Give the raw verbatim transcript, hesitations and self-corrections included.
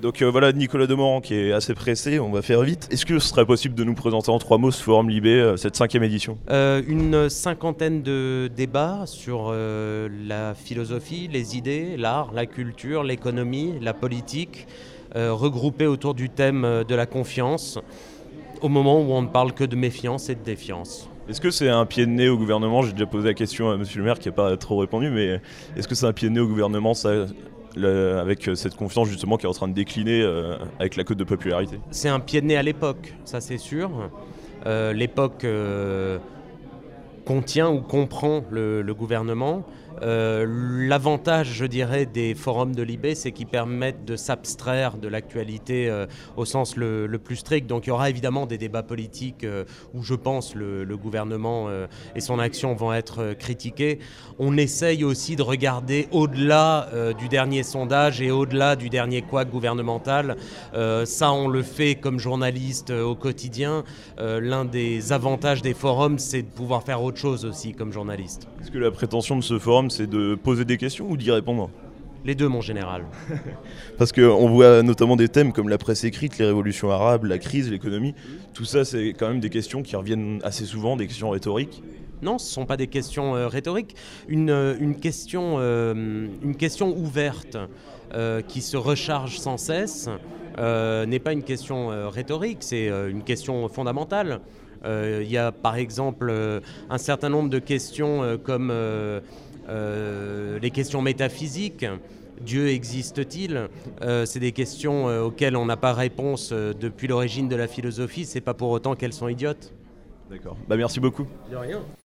Donc euh, voilà Nicolas Demorand qui est assez pressé, on va faire vite. Est-ce que ce serait possible de nous présenter en trois mots ce Forum Libé, euh, cette cinquième édition? Euh, une cinquantaine de débats sur euh, la philosophie, les idées, l'art, la culture, l'économie, la politique, euh, regroupés autour du thème de la confiance, au moment où on ne parle que de méfiance et de défiance. Est-ce que c'est un pied de nez au gouvernement? J'ai déjà posé la question à monsieur le maire qui n'a pas trop répondu, mais est-ce que c'est un pied de nez au gouvernement ça, le, avec cette confiance justement qui est en train de décliner euh, avec la cote de popularité? C'est un pied de nez à l'époque, ça c'est sûr. Euh, l'époque euh, contient ou comprend le, le gouvernement. Euh, l'avantage, je dirais, des forums de Libé, c'est qu'ils permettent de s'abstraire de l'actualité euh, au sens le, le plus strict. Donc il y aura évidemment des débats politiques euh, où je pense le, le gouvernement euh, et son action vont être euh, critiqués. On essaye aussi de regarder au-delà euh, du dernier sondage et au-delà du dernier couac gouvernemental. Euh, ça, on le fait comme journaliste euh, au quotidien. Euh, l'un des avantages des forums, c'est de pouvoir faire autre chose aussi comme journaliste. Est-ce que la prétention de ce forum, c'est de poser des questions ou d'y répondre? Les deux, mon général. Parce qu'on voit notamment des thèmes comme la presse écrite, les révolutions arabes, la crise, l'économie. Tout ça, c'est quand même des questions qui reviennent assez souvent, des questions rhétoriques. Non, ce ne sont pas des questions euh, rhétoriques. Une, euh, une, question, euh, une question ouverte euh, qui se recharge sans cesse euh, n'est pas une question euh, rhétorique, c'est euh, une question fondamentale. Il euh, y a par exemple euh, un certain nombre de questions euh, comme euh, euh, les questions métaphysiques. Dieu existe-t-il? euh, C'est des questions euh, auxquelles on n'a pas réponse euh, depuis l'origine de la philosophie. C'est pas pour autant qu'elles sont idiotes. D'accord. Bah merci beaucoup. De rien.